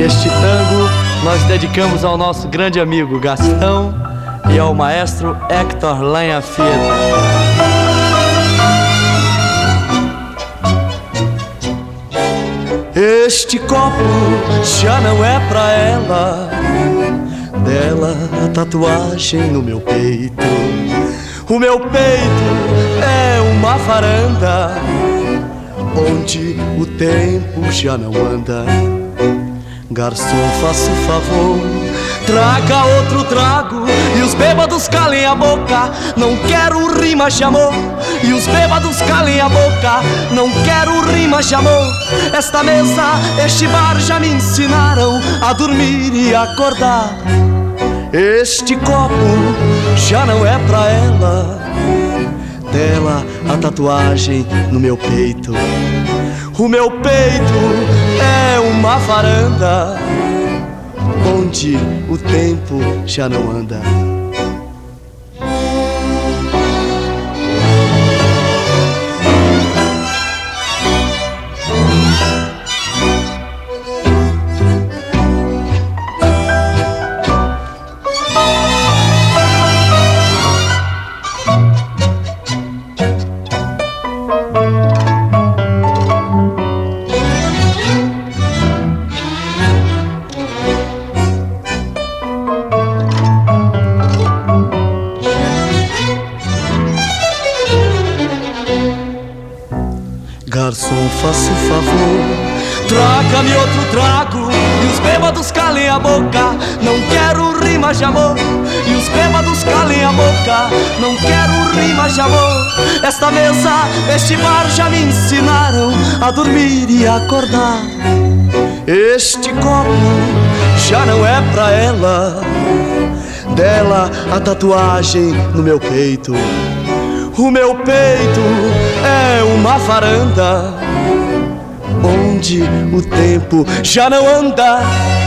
Este tango nós dedicamos ao nosso grande amigo Gastão e ao maestro Hector Lanha-Fieta. Este copo já não é pra ela, dela a tatuagem no meu peito. O meu peito é uma varanda onde o tempo já não anda. Garçom, faça o favor, traga outro trago e os bêbados calem a boca. Não quero rimas de amor e os bêbados calem a boca. Não quero rimas de amor. Esta mesa, este bar já me ensinaram a dormir e acordar. Este copo já não é pra ela, dela a tatuagem no meu peito. O meu peito é uma varanda onde o tempo já não anda. Garçom, faça o favor, traga-me outro trago e os bêbados calem a boca. Não quero rimas de amor e os bêbados calem a boca. Não quero rimas de amor. Esta mesa, este bar já me ensinaram a dormir e acordar. Este copo já não é pra ela, dela a tatuagem no meu peito. O meu peito é uma varanda onde o tempo já não anda.